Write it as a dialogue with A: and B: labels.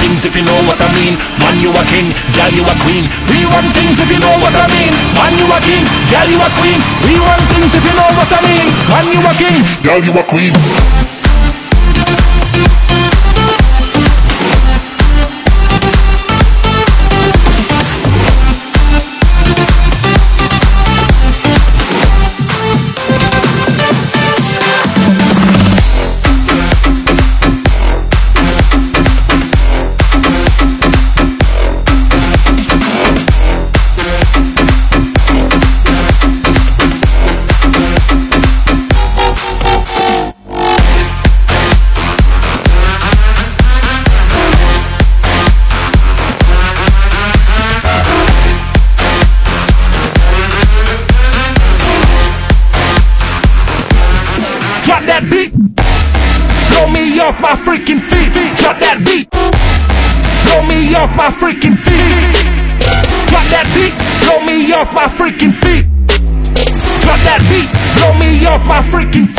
A: things if you know what I mean. Man, you a king, girl, you a queen. We run things if you know what I mean. Man, you a king, girl, you a queen. We run things if you know what I mean. Man, you a king, girl, you a queen. Drop that beat, blow me off my freaking feet. Drop that beat, blow me off my freaking feet. Drop that beat, blow me off my freaking feet. Drop that beat, blow me off my freaking feet.